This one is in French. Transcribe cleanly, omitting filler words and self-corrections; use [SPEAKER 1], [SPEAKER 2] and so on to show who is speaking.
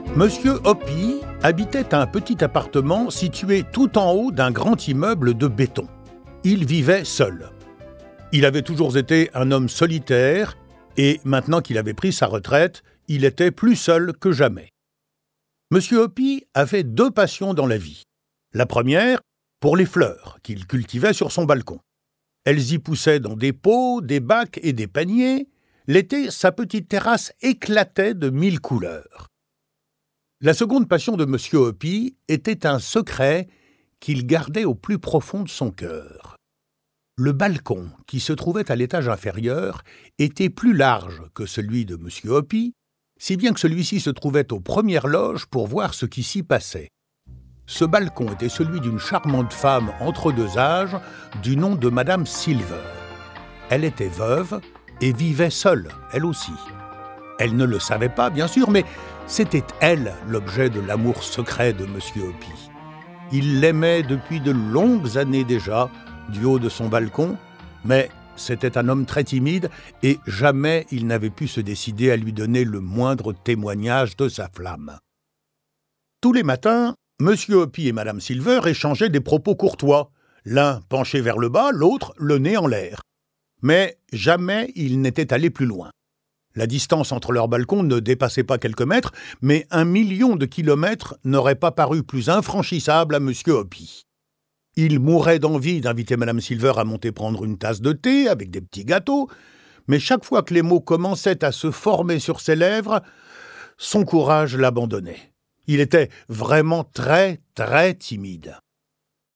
[SPEAKER 1] Monsieur Hoppy habitait un petit appartement situé tout en haut d'un grand immeuble de béton. Il vivait seul. Il avait toujours été un homme solitaire et maintenant qu'il avait pris sa retraite, il était plus seul que jamais. Monsieur Hoppy avait 2 passions dans la vie. La première, pour les fleurs qu'il cultivait sur son balcon. Elles y poussaient dans des pots, des bacs et des paniers. L'été, sa petite terrasse éclatait de 1000 couleurs. La seconde passion de Monsieur Hoppy était un secret qu'il gardait au plus profond de son cœur. Le balcon, qui se trouvait à l'étage inférieur, était plus large que celui de Monsieur Hoppy, si bien que celui-ci se trouvait aux premières loges pour voir ce qui s'y passait. Ce balcon était celui d'une charmante femme entre 2 âges, du nom de Madame Silver. Elle était veuve et vivait seule, elle aussi. Elle ne le savait pas, bien sûr, mais c'était elle l'objet de l'amour secret de Monsieur Hoppy. Il l'aimait depuis de longues années déjà, du haut de son balcon, mais c'était un homme très timide et jamais il n'avait pu se décider à lui donner le moindre témoignage de sa flamme. Tous les matins, Monsieur Hoppy et Madame Silver échangeaient des propos courtois, l'un penché vers le bas, l'autre le nez en l'air. Mais jamais ils n'étaient allés plus loin. La distance entre leurs balcons ne dépassait pas quelques mètres, mais 1 million de kilomètres n'aurait pas paru plus infranchissable à Monsieur Hoppy. Il mourait d'envie d'inviter Madame Silver à monter prendre une tasse de thé avec des petits gâteaux, mais chaque fois que les mots commençaient à se former sur ses lèvres, son courage l'abandonnait. Il était vraiment très, très timide.